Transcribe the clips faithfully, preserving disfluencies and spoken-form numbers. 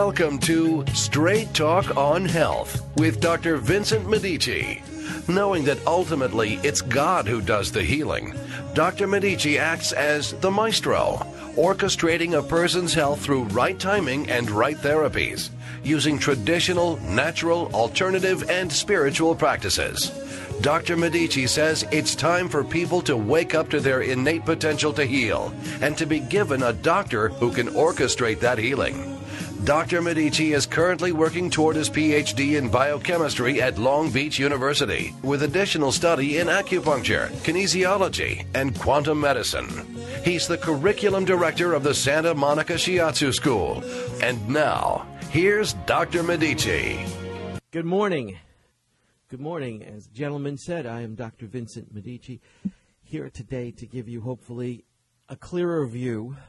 Welcome to Straight Talk on Health with Doctor Vincent Medici. Knowing that ultimately it's God who does the healing, Doctor Medici acts as the maestro, orchestrating a person's health through right timing and right therapies, using traditional, natural, alternative, and spiritual practices. Doctor Medici says it's time for people to wake up to their innate potential to heal and to be given a doctor who can orchestrate that healing. Doctor Medici is currently working toward his P H D in biochemistry at Long Beach University with additional study in acupuncture, kinesiology, and quantum medicine. He's the curriculum director of the Santa Monica Shiatsu School. And now, here's Doctor Medici. Good morning. Good morning. As the gentleman said, I am Doctor Vincent Medici, here today to give you hopefully a clearer view,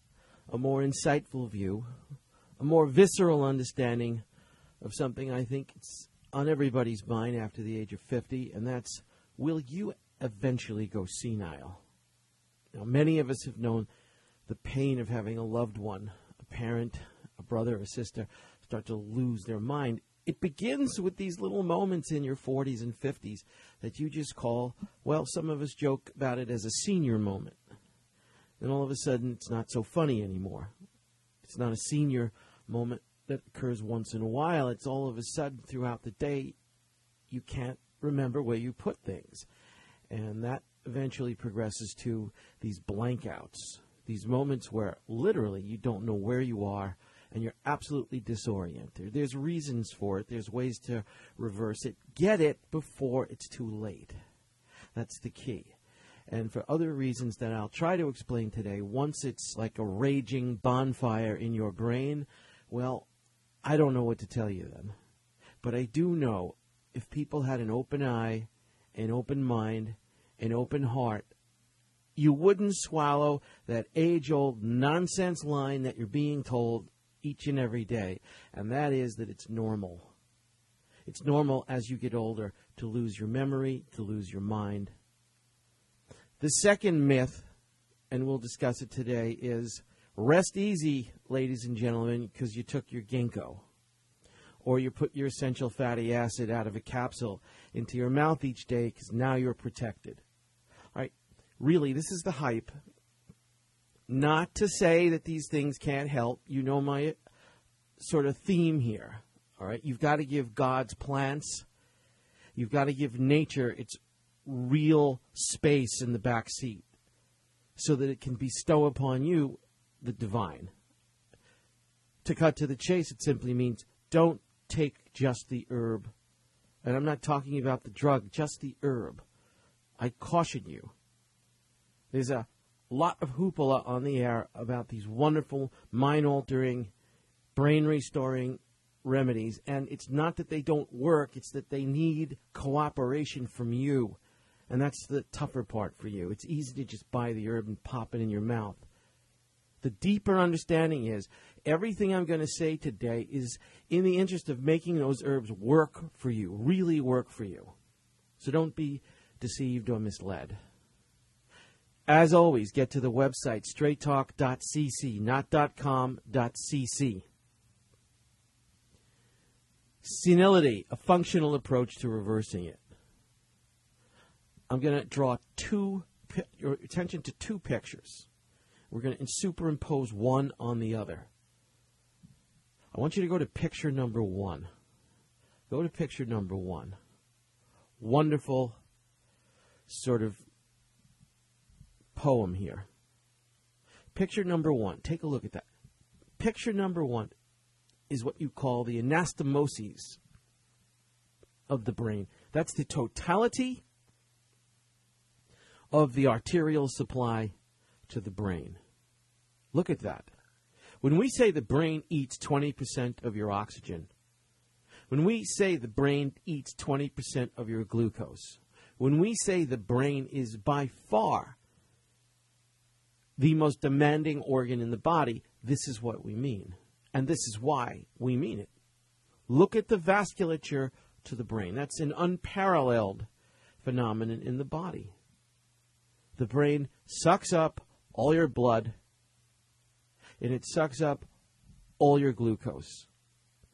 a more insightful view, a more visceral understanding of something I think it's on everybody's mind after the age of fifty, and that's, will you eventually go senile? Now, many of us have known the pain of having a loved one, a parent, a brother, a sister, start to lose their mind. It begins with these little moments in your forties and fifties that you just call, well, some of us joke about it as a senior moment. Then all of a sudden, it's not so funny anymore. It's not a senior moment that occurs once in a while. It's all of a sudden throughout the day, you can't remember where you put things. And that eventually progresses to these blankouts, these moments where literally you don't know where you are, and you're absolutely disoriented. There's reasons for it. There's ways to reverse it. Get it before it's too late. That's the key. And for other reasons that I'll try to explain today, once it's like a raging bonfire in your brain, well, I don't know what to tell you then. But I do know if people had an open eye, an open mind, an open heart, you wouldn't swallow that age-old nonsense line that you're being told each and every day, and that is that it's normal. It's normal as you get older to lose your memory, to lose your mind. The second myth, and we'll discuss it today, is rest easy, ladies and gentlemen, because you took your ginkgo, or you put your essential fatty acid out of a capsule into your mouth each day because now you're protected. All right, really, this is the hype. Not to say that these things can't help. You know my sort of theme here. All right, you've got to give God's plants, you've got to give nature its real space in the back seat so that it can bestow upon you the divine. To cut to the chase, it simply means don't take just the herb. And I'm not talking about the drug, just the herb. I caution you. There's a lot of hoopla on the air about these wonderful mind-altering, brain-restoring remedies. And it's not that they don't work, it's that they need cooperation from you. And that's the tougher part for you. It's easy to just buy the herb and pop it in your mouth. The deeper understanding is everything I'm going to say today is in the interest of making those herbs work for you, really work for you. So don't be deceived or misled. As always, get to the website, straight talk dot c c, not .com, .cc. Senility, a functional approach to reversing it. I'm going to draw two, your attention to two pictures. We're going to superimpose one on the other. I want you to go to picture number one. Go to picture number one. Wonderful sort of poem here. Picture number one. Take a look at that. Picture number one is what you call the anastomoses of the brain. That's the totality of the arterial supply to the brain. Look at that. When we say the brain eats twenty percent of your oxygen, when we say the brain eats twenty percent of your glucose, when we say the brain is by far the most demanding organ in the body, this is what we mean. And this is why we mean it. Look at the vasculature to the brain. That's an unparalleled phenomenon in the body. The brain sucks up all your blood, and it sucks up all your glucose.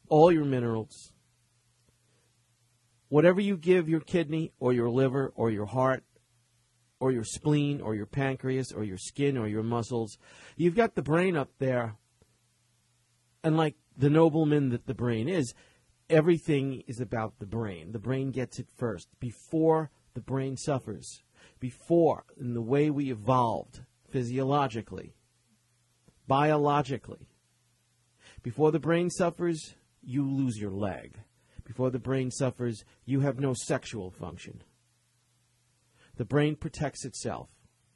all your minerals. Whatever you give your kidney or your liver or your heart or your spleen or your pancreas or your skin or your muscles, you've got the brain up there. And like the nobleman that the brain is, everything is about the brain. The brain gets it first, before the brain suffers, before, in the way we evolved physiologically, biologically. Before the brain suffers, you lose your leg. Before the brain suffers, you have no sexual function. The brain protects itself.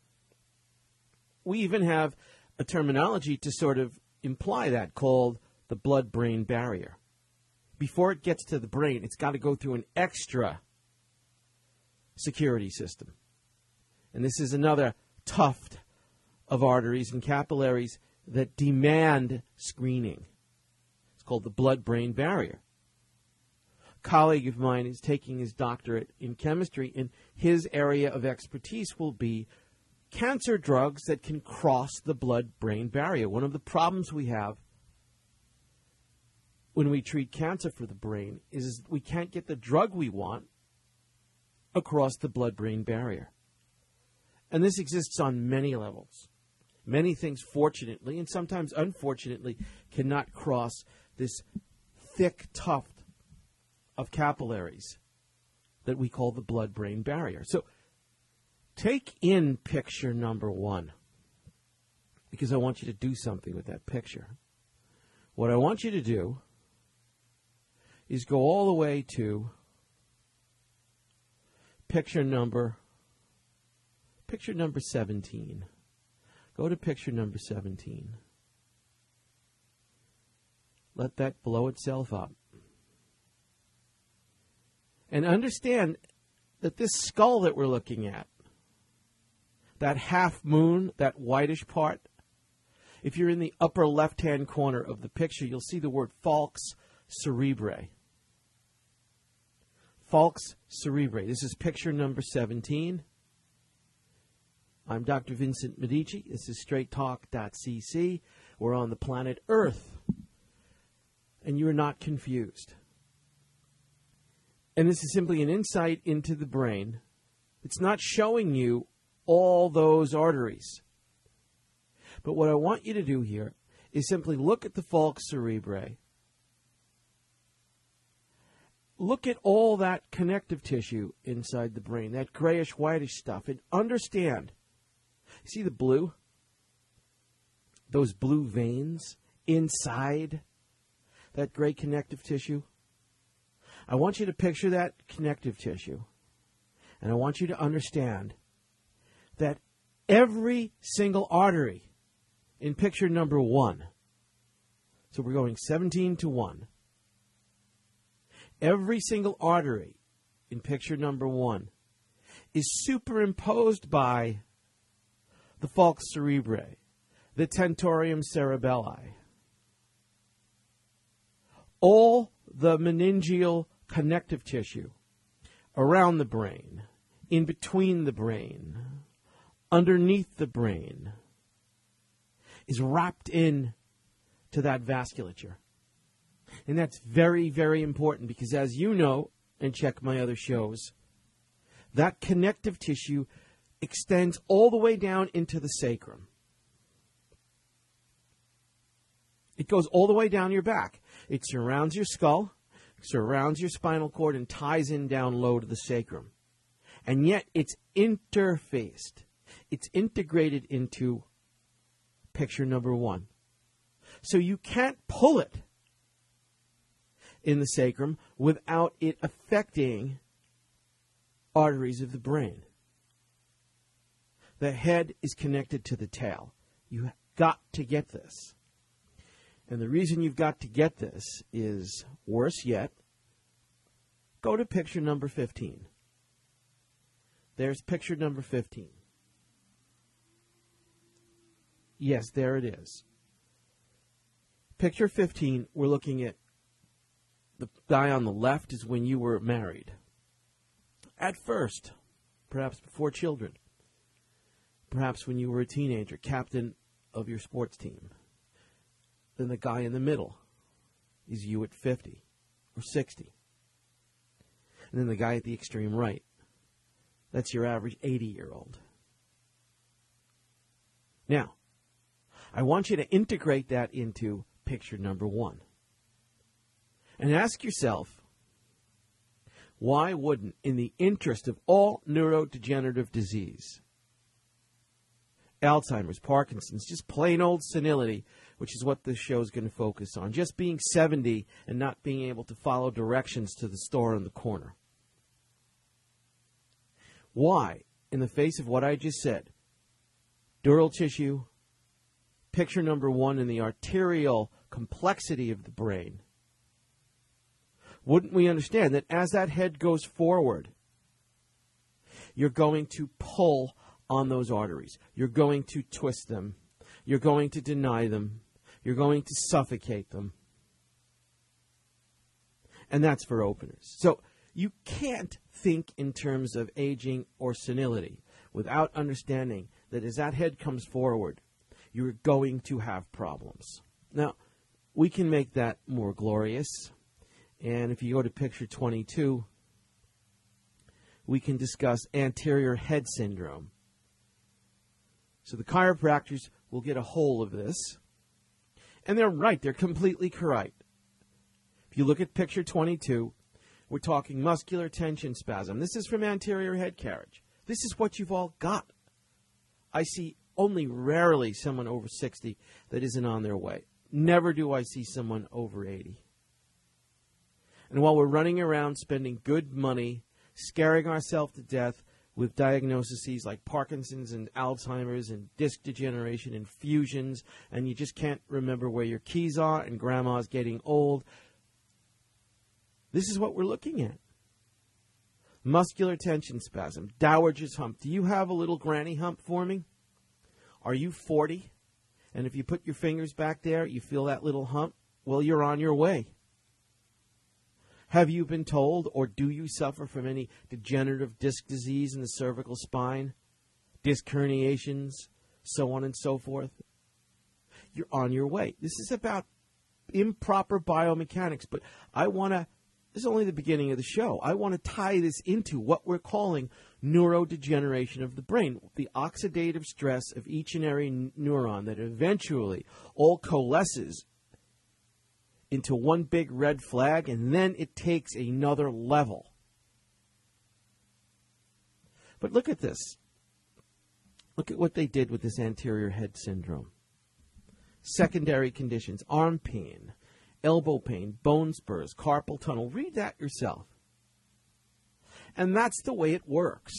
We even have a terminology to sort of imply that, called the blood-brain barrier. Before it gets to the brain, it's got to go through an extra security system. And this is another tuft of arteries and capillaries that demand screening. It's called the blood-brain barrier. A colleague of mine is taking his doctorate in chemistry, and his area of expertise will be cancer drugs that can cross the blood-brain barrier. One of the problems we have when we treat cancer for the brain is we can't get the drug we want across the blood-brain barrier. And this exists on many levels. Many things, fortunately, and sometimes unfortunately, cannot cross this thick tuft of capillaries that we call the blood-brain barrier. So take in picture number one, because I want you to do something with that picture. What I want you to do is go all the way to picture number, picture number seventeen. Go to picture number seventeen. Let that blow itself up. And understand that this skull that we're looking at, that half moon, that whitish part, if you're in the upper left-hand corner of the picture, you'll see the word falx cerebrae. Falx cerebrae. This is picture number seventeen. I'm Doctor Vincent Medici. This is straight talk dot c c. We're on the planet Earth. And you're not confused. And this is simply an insight into the brain. It's not showing you all those arteries. But what I want you to do here is simply look at the falx cerebrae. Look at all that connective tissue inside the brain, that grayish-whitish stuff, and understand. See the blue? Those blue veins inside that gray connective tissue? I want you to picture that connective tissue, and I want you to understand that every single artery in picture number one, so we're going seventeen to one, every single artery in picture number one is superimposed by the falx cerebrae, the tentorium cerebelli. All the meningeal connective tissue around the brain, in between the brain, underneath the brain, is wrapped in to that vasculature. And that's very, very important because, as you know, and check my other shows, that connective tissue extends all the way down into the sacrum. It goes all the way down your back. It surrounds your skull, surrounds your spinal cord, and ties in down low to the sacrum. And yet it's interfaced. It's integrated into picture number one. So you can't pull it in the sacrum without it affecting arteries of the brain. The head is connected to the tail. You've got to get this. And the reason you've got to get this is, worse yet, go to picture number fifteen. There's picture number fifteen. Yes, there it is. Picture fifteen, we're looking at the guy on the left is when you were married. At first, perhaps before children. Perhaps when you were a teenager, captain of your sports team. Then the guy in the middle, is you at fifty or sixty. And then the guy at the extreme right, that's your average eighty-year-old. Now, I want you to integrate that into picture number one. And ask yourself, why wouldn't, in the interest of all neurodegenerative disease, Alzheimer's, Parkinson's, just plain old senility, which is what this show is going to focus on, just being seventy and not being able to follow directions to the store on the corner. Why, in the face of what I just said, dural tissue, picture number one in the arterial complexity of the brain, wouldn't we understand that as that head goes forward, you're going to pull on those arteries. You're going to twist them. You're going to deny them. You're going to suffocate them. And that's for openers. So you can't think in terms of aging or senility without understanding that as that head comes forward, you're going to have problems. Now, we can make that more glorious. And if you go to picture twenty-two, we can discuss anterior head syndrome. So the chiropractors will get a hold of this. And they're right. They're completely correct. If you look at picture twenty-two, we're talking muscular tension spasm. This is from anterior head carriage. This is what you've all got. I see only rarely someone over sixty that isn't on their way. Never do I see someone over eighty. And while we're running around spending good money, scaring ourselves to death with diagnoses like Parkinson's and Alzheimer's and disc degeneration and fusions, and you just can't remember where your keys are and grandma's getting old, this is what we're looking at. Muscular tension spasm, dowager's hump. Do you have a little granny hump forming? Are you forty? And if you put your fingers back there, you feel that little hump? Well, you're on your way. Have you been told, or do you suffer from any degenerative disc disease in the cervical spine, disc herniations, so on and so forth? You're on your way. This is about improper biomechanics, but I want to, this is only the beginning of the show, I want to tie this into what we're calling neurodegeneration of the brain, the oxidative stress of each and every neuron that eventually all coalesces into one big red flag, and then it takes another level. But look at this. Look at what they did with this anterior head syndrome. Secondary conditions, arm pain, elbow pain, bone spurs, carpal tunnel. Read that yourself. And that's the way it works.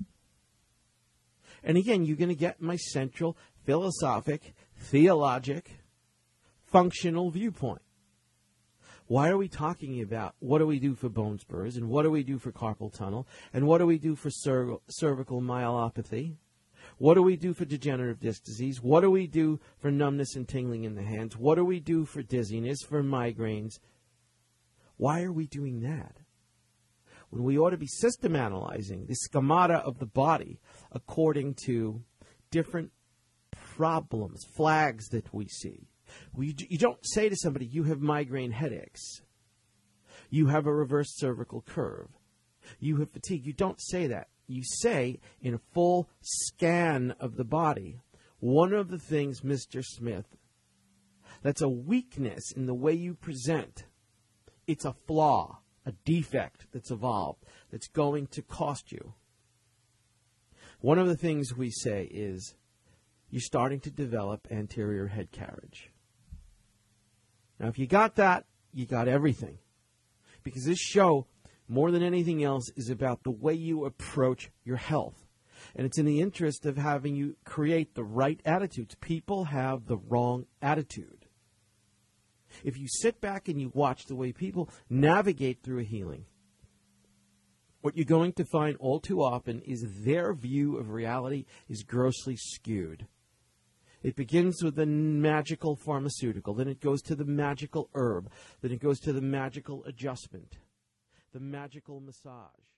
And again, you're going to get my central philosophic, theologic, functional viewpoint. Why are we talking about what do we do for bone spurs, and what do we do for carpal tunnel, and what do we do for cer- cervical myelopathy? What do we do for degenerative disc disease? What do we do for numbness and tingling in the hands? What do we do for dizziness, for migraines? Why are we doing that? When we ought to be systematizing the schemata of the body according to different problems, flags that we see. We, you don't say to somebody, you have migraine headaches. You have a reverse cervical curve. You have fatigue. You don't say that. You say, in a full scan of the body, one of the things, Mister Smith, that's a weakness in the way you present, it's a flaw, a defect that's evolved, that's going to cost you. One of the things we say is, you're starting to develop anterior head carriage. Now, if you got that, you got everything. Because this show, more than anything else, is about the way you approach your health. And it's in the interest of having you create the right attitudes. People have the wrong attitude. If you sit back and you watch the way people navigate through a healing, what you're going to find all too often is their view of reality is grossly skewed. It begins with the magical pharmaceutical, then it goes to the magical herb, then it goes to the magical adjustment, the magical massage.